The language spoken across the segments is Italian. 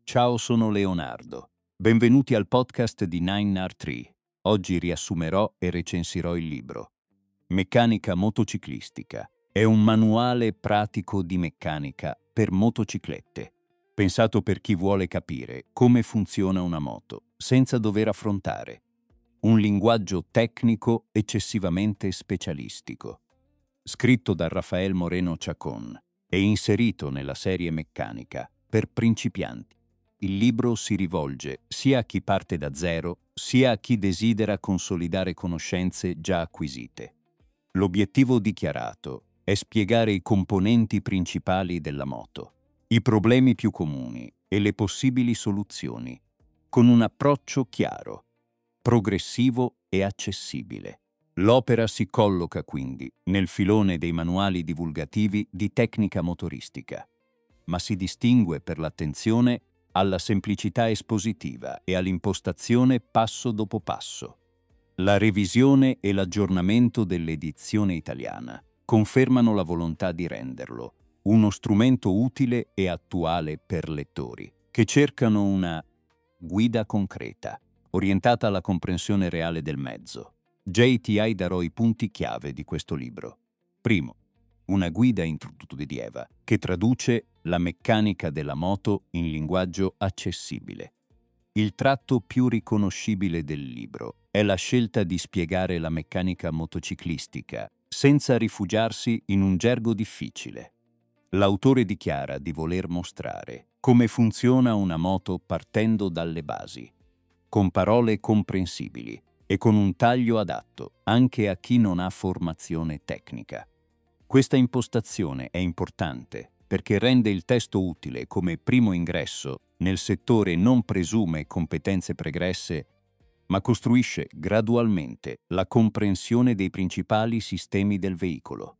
Ciao, sono Leonardo. Benvenuti al podcast di 9R3. Oggi riassumerò e recensirò il libro Meccanica motociclistica. È un manuale pratico di meccanica per motociclette, pensato per chi vuole capire come funziona una moto, senza dover affrontare un linguaggio tecnico eccessivamente specialistico. Scritto da Rafael Moreno Chacón e inserito nella serie Meccanica per principianti. Il libro si rivolge sia a chi parte da zero, sia a chi desidera consolidare conoscenze già acquisite. L'obiettivo dichiarato è spiegare i componenti principali della moto, i problemi più comuni e le possibili soluzioni, con un approccio chiaro, progressivo e accessibile. L'opera si colloca quindi nel filone dei manuali divulgativi di tecnica motoristica, ma si distingue per l'attenzione alla semplicità espositiva e all'impostazione passo dopo passo. La revisione e l'aggiornamento dell'edizione italiana confermano la volontà di renderlo uno strumento utile e attuale per lettori che cercano una guida concreta, orientata alla comprensione reale del mezzo. JTI darò i punti chiave di questo libro. Primo, una guida introduttiva che traduce la meccanica della moto in linguaggio accessibile. Il tratto più riconoscibile del libro è la scelta di spiegare la meccanica motociclistica senza rifugiarsi in un gergo difficile. L'autore dichiara di voler mostrare come funziona una moto partendo dalle basi, con parole comprensibili e con un taglio adatto anche a chi non ha formazione tecnica. Questa impostazione è importante perché rende il testo utile come primo ingresso nel settore, non presume competenze pregresse, ma costruisce gradualmente la comprensione dei principali sistemi del veicolo.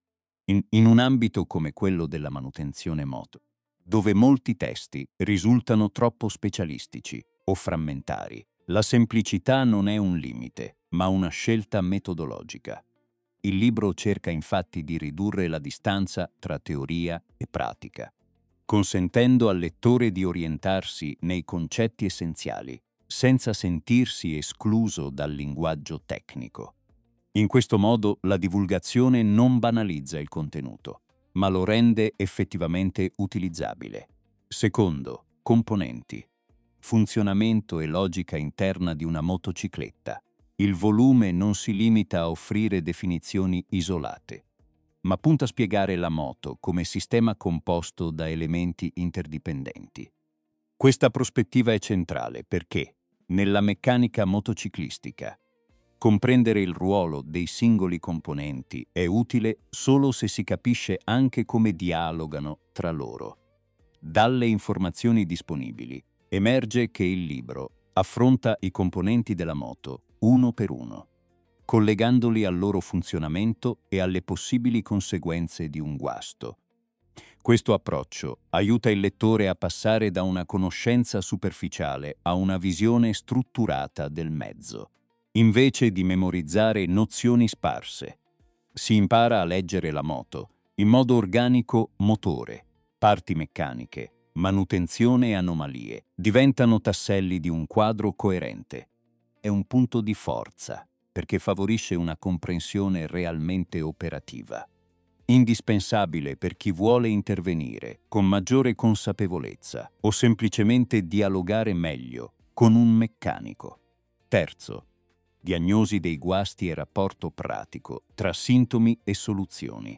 In un ambito come quello della manutenzione moto, dove molti testi risultano troppo specialistici o frammentari, la semplicità non è un limite, ma una scelta metodologica. Il libro cerca infatti di ridurre la distanza tra teoria e pratica, consentendo al lettore di orientarsi nei concetti essenziali, senza sentirsi escluso dal linguaggio tecnico. In questo modo la divulgazione non banalizza il contenuto, ma lo rende effettivamente utilizzabile. Secondo, componenti. Funzionamento e logica interna di una motocicletta. Il volume non si limita a offrire definizioni isolate, ma punta a spiegare la moto come sistema composto da elementi interdipendenti. Questa prospettiva è centrale perché, nella meccanica motociclistica, comprendere il ruolo dei singoli componenti è utile solo se si capisce anche come dialogano tra loro. Dalle informazioni disponibili emerge che il libro affronta i componenti della moto uno per uno, collegandoli al loro funzionamento e alle possibili conseguenze di un guasto. Questo approccio aiuta il lettore a passare da una conoscenza superficiale a una visione strutturata del mezzo. Invece di memorizzare nozioni sparse, si impara a leggere la moto in modo organico. Motore, parti meccaniche, manutenzione e anomalie diventano tasselli di un quadro coerente. È un punto di forza perché favorisce una comprensione realmente operativa. Indispensabile per chi vuole intervenire con maggiore consapevolezza o semplicemente dialogare meglio con un meccanico. Terzo, diagnosi dei guasti e rapporto pratico tra sintomi e soluzioni.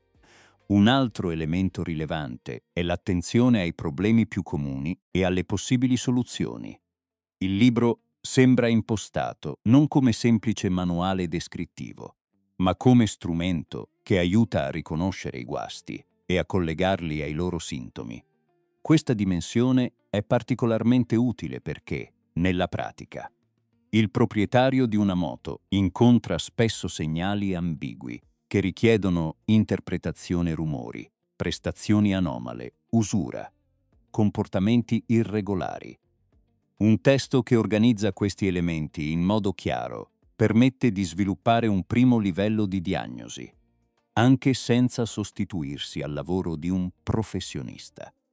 Un altro elemento rilevante è l'attenzione ai problemi più comuni e alle possibili soluzioni. Il libro sembra impostato non come semplice manuale descrittivo, ma come strumento che aiuta a riconoscere i guasti e a collegarli ai loro sintomi. Questa dimensione è particolarmente utile perché, nella pratica, il proprietario di una moto incontra spesso segnali ambigui che richiedono interpretazione rumori, prestazioni anomale, usura, comportamenti irregolari. Un testo che organizza questi elementi in modo chiaro permette di sviluppare un primo livello di diagnosi, anche senza sostituirsi al lavoro di un professionista.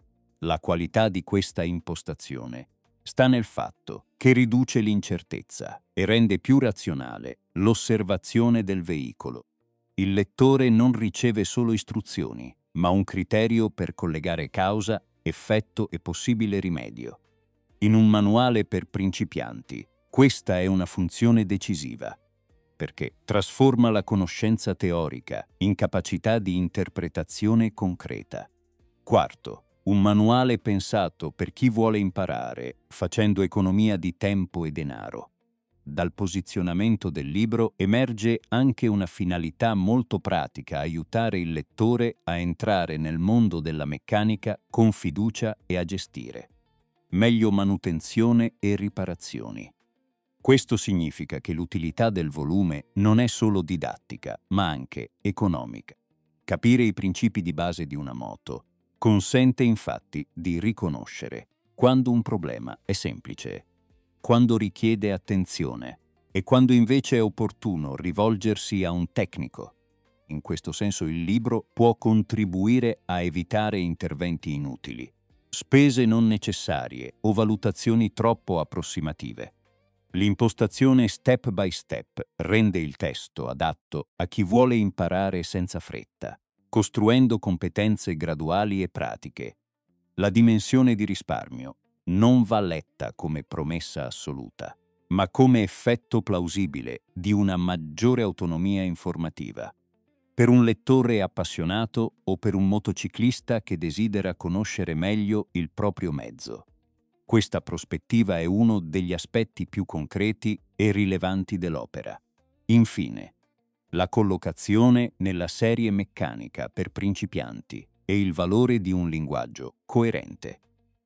La qualità di questa impostazione sta nel fatto che riduce l'incertezza e rende più razionale l'osservazione del veicolo. Il lettore non riceve solo istruzioni, ma un criterio per collegare causa, effetto e possibile rimedio. In un manuale per principianti, questa è una funzione decisiva, perché trasforma la conoscenza teorica in capacità di interpretazione concreta. Quarto, un manuale pensato per chi vuole imparare, facendo economia di tempo e denaro. Dal posizionamento del libro emerge anche una finalità molto pratica: aiutare il lettore a entrare nel mondo della meccanica con fiducia e a gestire meglio manutenzione e riparazioni. Questo significa che l'utilità del volume non è solo didattica, ma anche economica. Capire i principi di base di una moto consente infatti di riconoscere quando un problema è semplice, quando richiede attenzione e quando invece è opportuno rivolgersi a un tecnico. In questo senso il libro può contribuire a evitare interventi inutili, spese non necessarie o valutazioni troppo approssimative. L'impostazione step by step rende il testo adatto a chi vuole imparare senza fretta, costruendo competenze graduali e pratiche. La dimensione di risparmio non va letta come promessa assoluta, ma come effetto plausibile di una maggiore autonomia informativa. Per un lettore appassionato o per un motociclista che desidera conoscere meglio il proprio mezzo. Questa prospettiva è uno degli aspetti più concreti e rilevanti dell'opera. Infine, la collocazione nella serie meccanica per principianti e il valore di un linguaggio coerente.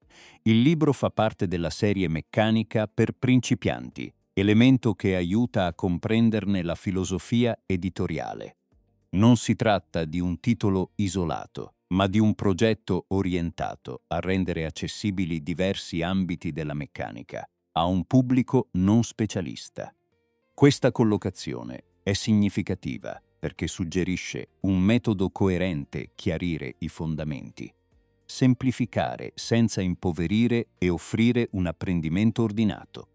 Il libro fa parte della serie meccanica per principianti, elemento che aiuta a comprenderne la filosofia editoriale. Non si tratta di un titolo isolato, ma di un progetto orientato a rendere accessibili diversi ambiti della meccanica a un pubblico non specialista. Questa collocazione è significativa perché suggerisce un metodo coerente: chiarire i fondamenti, semplificare senza impoverire e offrire un apprendimento ordinato.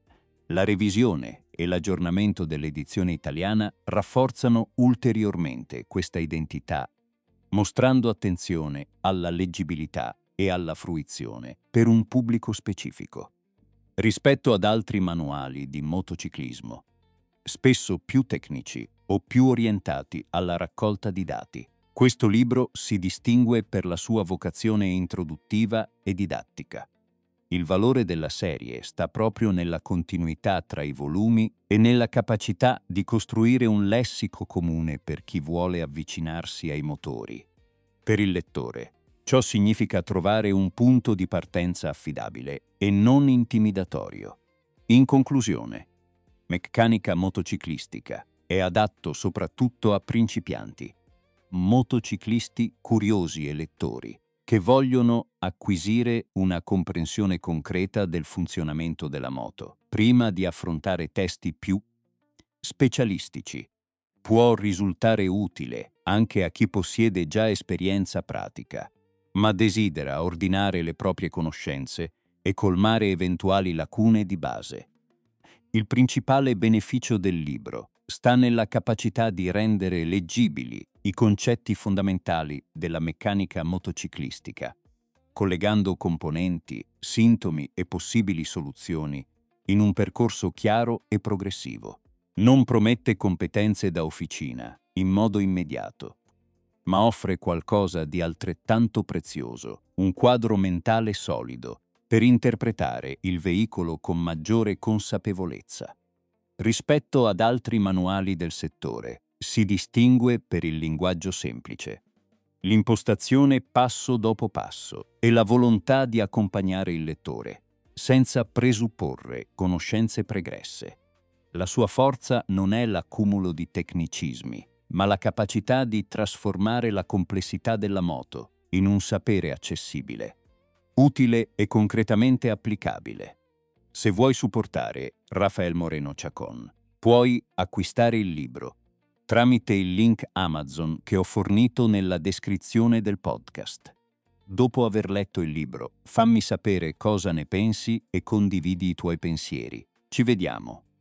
La revisione e l'aggiornamento dell'edizione italiana rafforzano ulteriormente questa identità, mostrando attenzione alla leggibilità e alla fruizione per un pubblico specifico. Rispetto ad altri manuali di motociclismo, spesso più tecnici o più orientati alla raccolta di dati, questo libro si distingue per la sua vocazione introduttiva e didattica. Il valore della serie sta proprio nella continuità tra i volumi e nella capacità di costruire un lessico comune per chi vuole avvicinarsi ai motori. Per il lettore, ciò significa trovare un punto di partenza affidabile e non intimidatorio. In conclusione, Meccanica motociclistica è adatto soprattutto a principianti, motociclisti curiosi e lettori che vogliono acquisire una comprensione concreta del funzionamento della moto prima di affrontare testi più specialistici. Può risultare utile anche a chi possiede già esperienza pratica, ma desidera ordinare le proprie conoscenze e colmare eventuali lacune di base. Il principale beneficio del libro sta nella capacità di rendere leggibili i concetti fondamentali della meccanica motociclistica, collegando componenti, sintomi e possibili soluzioni in un percorso chiaro e progressivo. Non promette competenze da officina in modo immediato, ma offre qualcosa di altrettanto prezioso: un quadro mentale solido per interpretare il veicolo con maggiore consapevolezza. Rispetto ad altri manuali del settore, si distingue per il linguaggio semplice, l'impostazione passo dopo passo e la volontà di accompagnare il lettore, senza presupporre conoscenze pregresse. La sua forza non è l'accumulo di tecnicismi, ma la capacità di trasformare la complessità della moto in un sapere accessibile, utile e concretamente applicabile. Se vuoi supportare Rafael Moreno Chacón, puoi acquistare il libro tramite il link Amazon che ho fornito nella descrizione del podcast. Dopo aver letto il libro, fammi sapere cosa ne pensi e condividi i tuoi pensieri. Ci vediamo.